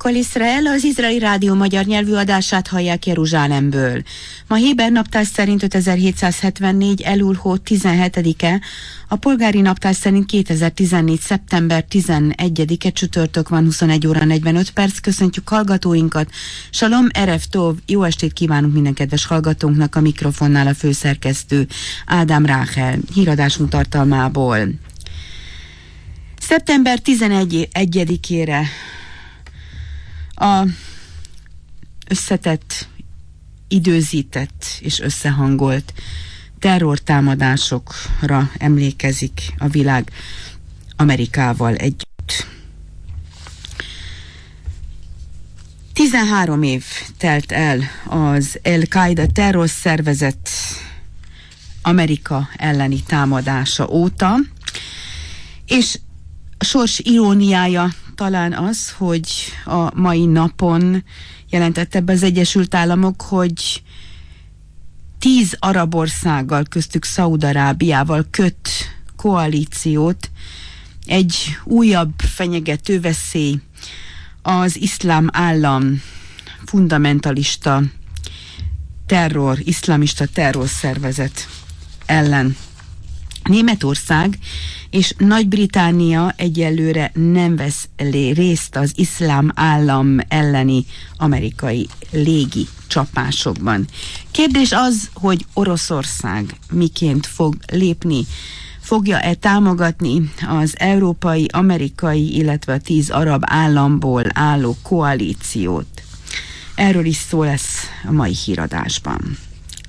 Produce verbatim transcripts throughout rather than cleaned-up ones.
Kol Israel, az Izraeli Rádió magyar nyelvű adását hallják Jeruzsálemből. Ma héber naptár szerint ötezer-hétszázhetvennégy. Elul-hó tizenhetedike, a polgári naptár szerint kétezer-tizennégy. szeptember tizenegyedike, csütörtök van, huszonegy óra negyvenöt perc. Köszöntjük hallgatóinkat. Shalom, erev tov, jó estét kívánunk minden kedves hallgatónknak, a mikrofonnál a főszerkesztő Ádám Ráhel. Híradásunk tartalmából. szeptember tizenegyedikére a összetett, időzített és összehangolt terrortámadásokra emlékezik a világ Amerikával együtt. tizenhárom év telt el az Al-Qaida terrorszervezet Amerika elleni támadása óta, és a sors iróniája talán az, hogy a mai napon jelentette be az Egyesült Államok, hogy tíz arab országgal, köztük Szaúd-Arábiával köt koalíciót, egy újabb fenyegető veszély, az iszlám állam fundamentalista terror, iszlamista terrorszervezet ellen. Németország és Nagy-Britannia egyelőre nem vesz részt az iszlám állam elleni amerikai légi csapásokban. Kérdés az, hogy Oroszország miként fog lépni, fogja-e támogatni az európai, amerikai, illetve a tíz arab államból álló koalíciót. Erről is szó lesz a mai híradásban.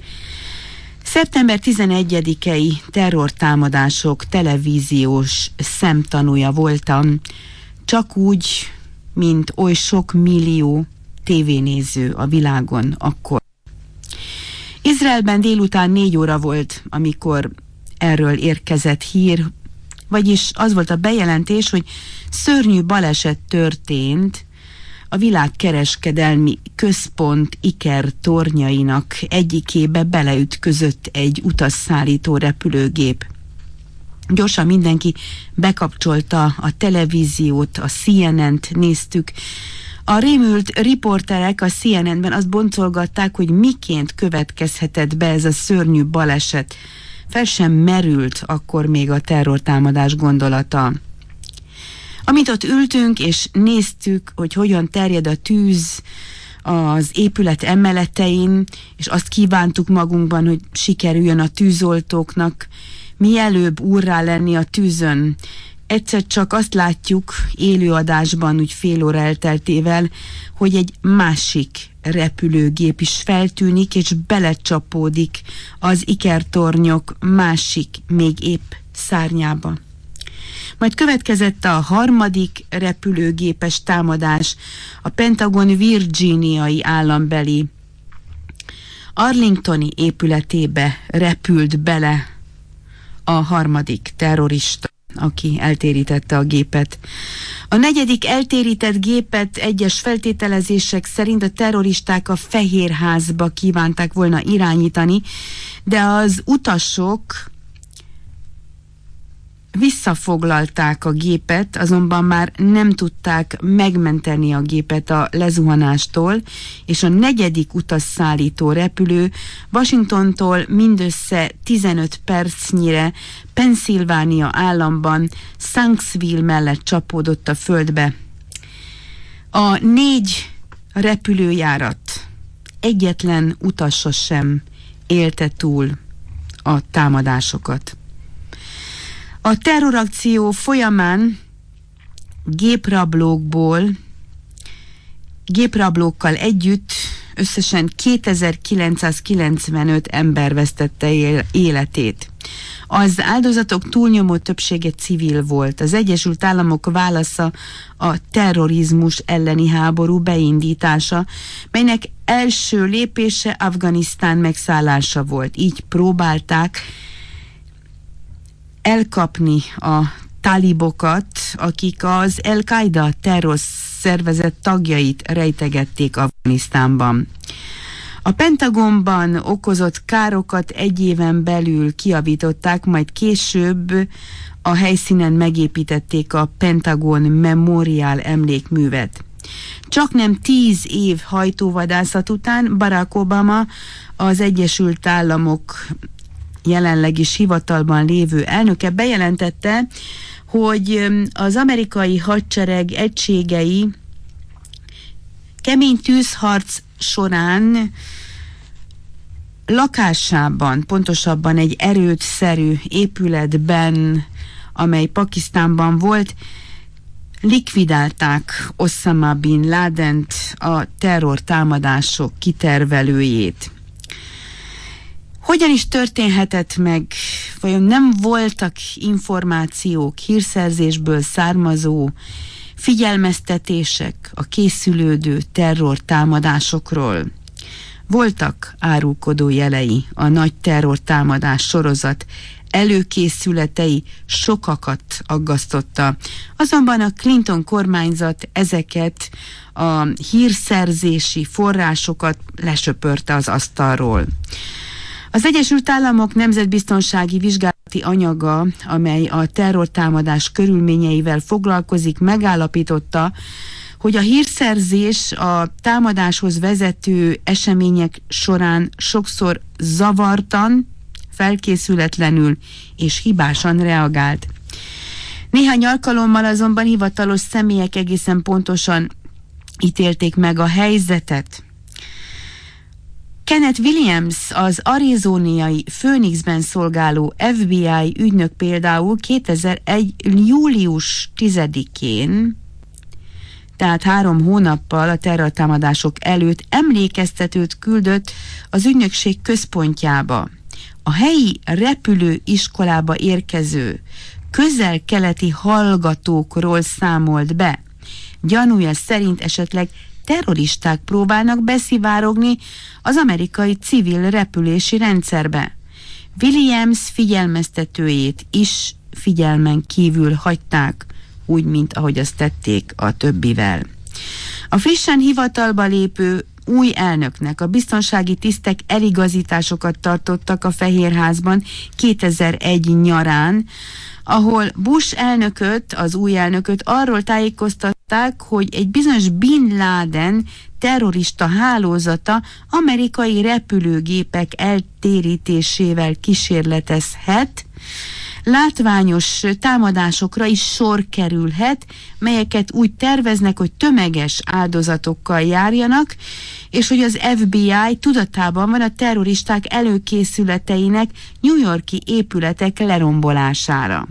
szeptember tizenegyedikei terrortámadások televíziós szemtanúja voltam, csak úgy, mint oly sok millió tévénéző a világon akkor. Izraelben délután négy óra volt, amikor erről érkezett hír, vagyis az volt a bejelentés, hogy szörnyű baleset történt a világkereskedelmi központ Iker tornyainak egyikébe beleütközött egy utasszállító repülőgép. Gyorsan mindenki bekapcsolta a televíziót, a C N N-t néztük. A rémült riporterek a C N N-ben azt boncolgatták, hogy miként következhetett be ez a szörnyű baleset. Fel sem merült akkor még a terrortámadás gondolata. Amint ott ültünk és néztük, hogy hogyan terjed a tűz az épület emeletein, és azt kívántuk magunkban, hogy sikerüljön a tűzoltóknak mielőbb úrrá lenni a tűzön. Egyszer csak azt látjuk élőadásban, úgy fél óra elteltével, hogy egy másik repülőgép is feltűnik, és belecsapódik az ikertornyok másik, még épp szárnyába. Majd következett a harmadik repülőgépes támadás, a Pentagon virginiai állambeli Arlingtoni épületébe repült bele a harmadik terrorista, aki eltérítette a gépet. A negyedik eltérített gépet egyes feltételezések szerint a terroristák a Fehérházba kívánták volna irányítani, de az utasok visszafoglalták a gépet, azonban már nem tudták megmenteni a gépet a lezuhanástól, és a negyedik utasszállító repülő Washingtontól mindössze tizenöt percnyire Pennsylvania államban Shanksville mellett csapódott a földbe. A négy repülőjárat egyetlen utasa sem élte túl a támadásokat. A terrorakció folyamán géprablókból, géprablókkal együtt összesen kétezer-kilencszázkilencvenöt ember vesztette életét. Az áldozatok túlnyomó többsége civil volt. Az Egyesült Államok válasza a terrorizmus elleni háború beindítása, melynek első lépése Afganisztán megszállása volt. Így próbálták elkapni a talibokat, akik az Al-Qaida terrorszervezet tagjait rejtegették Afganisztánban. A Pentagonban okozott károkat egy éven belül kijavították, majd később a helyszínen megépítették a Pentagon Memorial emlékművet. Csak nem tíz év hajtóvadászat után Barack Obama, az Egyesült Államok jelenleg is hivatalban lévő elnöke bejelentette, hogy az amerikai hadsereg egységei kemény tűzharc során lakásában, pontosabban egy erődszerű épületben, amely Pakisztánban volt, likvidálták Osama Bin Ladent, a terrortámadások kitervelőjét. Hogyan is történhetett meg? Vajon nem voltak információk, hírszerzésből származó figyelmeztetések a készülődő terrortámadásokról? Voltak árulkodó jelei a nagy terrortámadás sorozat előkészületei sokakat aggasztotta. Azonban a Clinton kormányzat ezeket a hírszerzési forrásokat lesöpörte az asztalról. Az Egyesült Államok nemzetbiztonsági vizsgálati anyaga, amely a terrortámadás körülményeivel foglalkozik, megállapította, hogy a hírszerzés a támadáshoz vezető események során sokszor zavartan, felkészületlenül és hibásan reagált. Néhány alkalommal azonban hivatalos személyek egészen pontosan ítélték meg a helyzetet. Kenneth Williams, az arizóniai Phoenixben szolgáló ef bé i ügynök például kétezer-egy. július tizedikén, tehát három hónappal a terrortámadások előtt emlékeztetőt küldött az ügynökség központjába. A helyi repülőiskolába érkező közel-keleti hallgatókról számolt be. Gyanúja szerint esetleg terroristák próbálnak beszivárogni az amerikai civil repülési rendszerbe. Williams figyelmeztetőjét is figyelmen kívül hagyták, úgy, mint ahogy azt tették a többivel. A frissen hivatalba lépő új elnöknek a biztonsági tisztek eligazításokat tartottak a Fehérházban kétezer-egy nyarán, ahol Bush elnököt, az új elnököt arról tájékoztatták, hogy egy bizonyos Bin Laden terrorista hálózata amerikai repülőgépek eltérítésével kísérletezhet, látványos támadásokra is sor kerülhet, melyeket úgy terveznek, hogy tömeges áldozatokkal járjanak, és hogy az ef bé i tudatában van a terroristák előkészületeinek New York-i épületek lerombolására.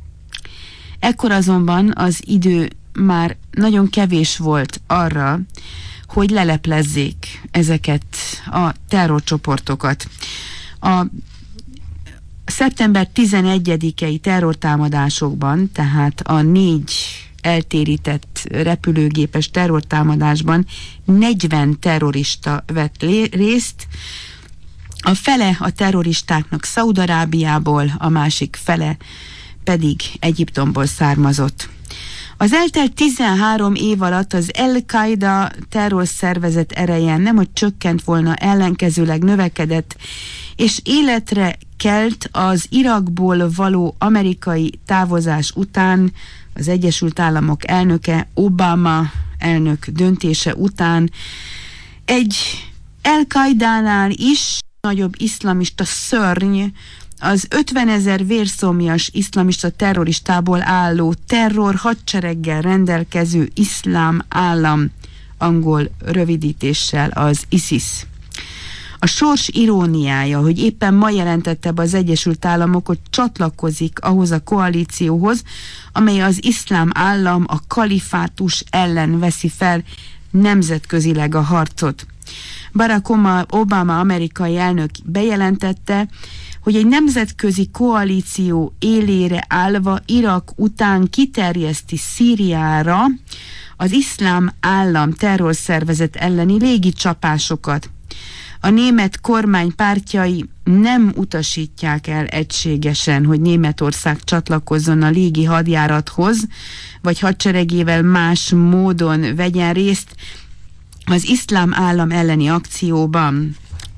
Ekkor azonban az idő már nagyon kevés volt arra, hogy leleplezzék ezeket a terrorcsoportokat. A szeptember tizenegyedikei terrortámadásokban, tehát a négy eltérített repülőgépes terrortámadásban negyven terrorista vett részt, a fele a terroristáknak Szaúd-Arábiából, a másik fele pedig Egyiptomból származott. Az eltelt tizenhárom év alatt az Al-Qaida terrorszervezet ereje nem hogy csökkent volna, ellenkezőleg növekedett, és életre kelt az Irakból való amerikai távozás után, az Egyesült Államok elnöke, Obama elnök döntése után egy Al-Qaidánál is nagyobb iszlamista szörny, az ötvenezer vérszomjas iszlamista terroristából álló terror hadsereggel rendelkező iszlám állam, angol rövidítéssel az ISIS. A sors iróniája, hogy éppen ma jelentette be az Egyesült Államok, hogy csatlakozik ahhoz a koalícióhoz, amely az iszlám állam, a kalifátus ellen veszi fel nemzetközileg a harcot. Barack Obama amerikai elnök bejelentette, hogy egy nemzetközi koalíció élére állva Irak után kiterjeszti Szíriára az iszlám állam terrorszervezet elleni légicsapásokat. A német kormány pártjai nem utasítják el egységesen, hogy Németország csatlakozzon a légi hadjárathoz, vagy hadseregével más módon vegyen részt az iszlám állam elleni akcióban.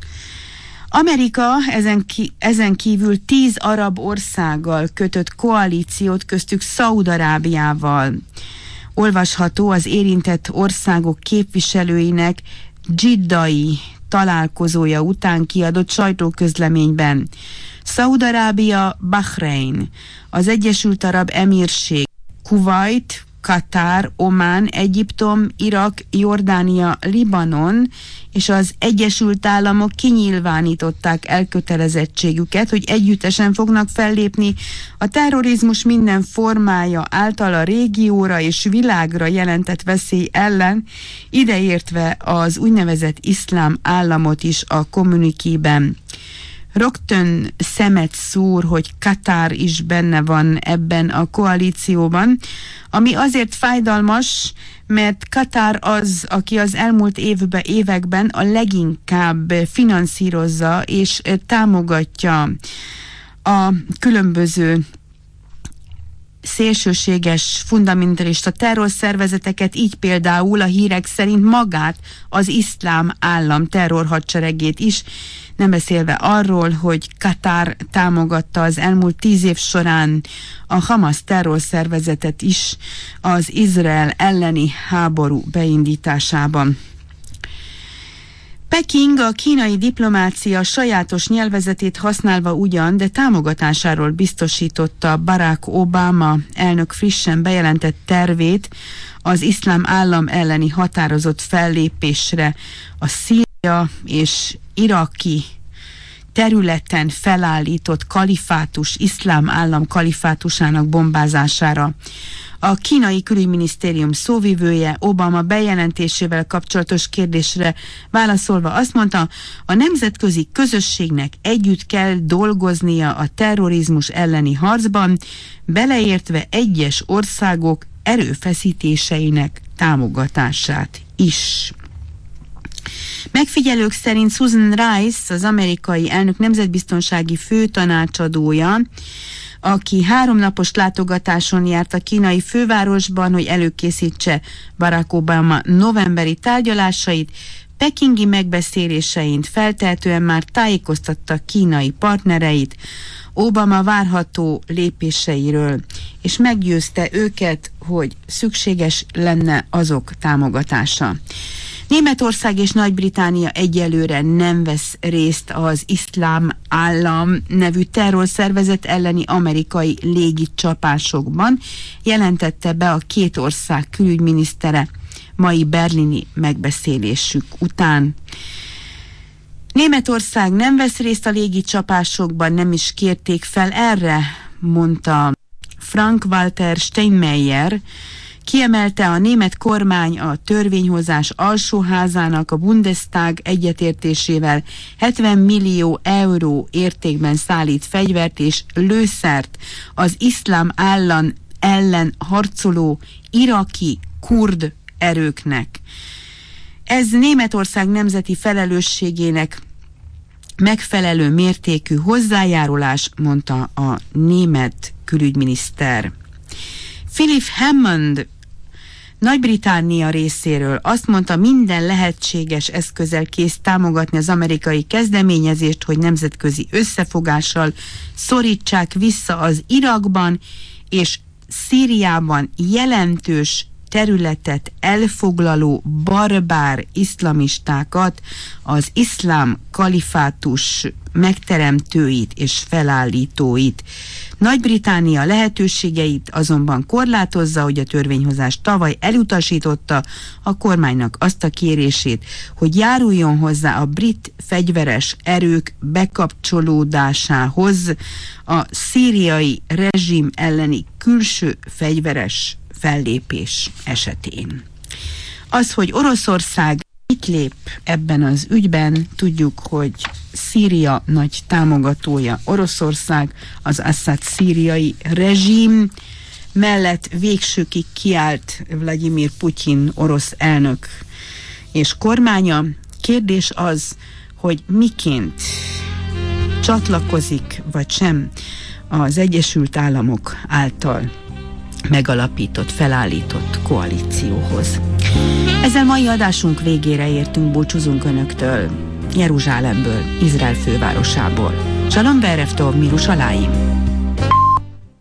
Amerika ezen, ki, ezen kívül tíz arab országgal kötött koalíciót, köztük Szaúd-Arábiával. olvasható az érintett országok képviselőinek dzsiddai találkozója után kiadott sajtóközleményben. Szaúd-Arábia, Bahrein, az Egyesült Arab Emírség, Kuwait, Katár, Omán, Egyiptom, Irak, Jordánia, Libanon és az Egyesült Államok kinyilvánították elkötelezettségüket, hogy együttesen fognak fellépni a terrorizmus minden formája által a régióra és világra jelentett veszély ellen, ideértve az úgynevezett iszlám államot is a kommunikében. Rögtön szemet szúr, hogy Katár is benne van ebben a koalícióban, ami azért fájdalmas, mert Katár az, aki az elmúlt évben, években a leginkább finanszírozza és támogatja a különböző szélsőséges, fundamentalista terrorszervezeteket, így például a hírek szerint magát, az iszlám állam terrorhadseregét is, nem beszélve arról, hogy Katár támogatta az elmúlt tíz év során a Hamas terrorszervezetet is az Izrael elleni háború beindításában. Peking a kínai diplomácia sajátos nyelvezetét használva ugyan, de támogatásáról biztosította Barack Obama elnök frissen bejelentett tervét az iszlám állam elleni határozott fellépésre, a Szíria és iraki területen felállított kalifátus, iszlám állam kalifátusának bombázására. A kínai külügyminisztérium szóvivője Obama bejelentésével kapcsolatos kérdésre válaszolva azt mondta, a nemzetközi közösségnek együtt kell dolgoznia a terrorizmus elleni harcban, beleértve egyes országok erőfeszítéseinek támogatását is. Megfigyelők szerint Susan Rice, az amerikai elnök nemzetbiztonsági főtanácsadója, aki háromnapos látogatáson járt a kínai fővárosban, hogy előkészítse Barack Obama novemberi tárgyalásait, pekingi megbeszéléseint feltehetően már tájékoztatta kínai partnereit Obama várható lépéseiről, és meggyőzte őket, hogy szükséges lenne azok támogatása. Németország és Nagy-Britannia egyelőre nem vesz részt az iszlám állam nevű terrorszervezet elleni amerikai légicsapásokban, jelentette be a két ország külügyminisztere mai berlini megbeszélésük után. Németország nem vesz részt a légicsapásokban, nem is kérték fel erre, mondta Frank-Walter Steinmeier. Kiemelte, a német kormány a törvényhozás alsóházának a Bundestag egyetértésével hetven millió euró értékben szállít fegyvert és lőszert az iszlám állam ellen harcoló iraki kurd erőknek. Ez Németország nemzeti felelősségének megfelelő mértékű hozzájárulás, mondta a német külügyminiszter. Philip Hammond Nagy-Britannia részéről azt mondta, minden lehetséges eszközzel kész támogatni az amerikai kezdeményezést, hogy nemzetközi összefogással szorítsák vissza az Irakban és Szíriában jelentős területet elfoglaló barbár iszlamistákat, az iszlám kalifátus megteremtőit és felállítóit. Nagy-Britannia lehetőségeit azonban korlátozza, hogy a törvényhozás tavaly elutasította a kormánynak azt a kérését, hogy járuljon hozzá a brit fegyveres erők bekapcsolódásához a szíriai rezsim elleni külső fegyveres fellépés esetén. Az, hogy Oroszország mit lép ebben az ügyben, tudjuk, hogy Szíria nagy támogatója Oroszország, az Assad szíriai rezsim mellett végsőkig kiállt Vladimir Putyin orosz elnök és kormánya. Kérdés az, hogy miként csatlakozik vagy sem az Egyesült Államok által megalapított, felállított koalícióhoz. Ezzel mai adásunk végére értünk, búcsúzunk Önöktől, Jeruzsálemből, Izrael fővárosából. Shalom Berev Tov, Mirushalayim.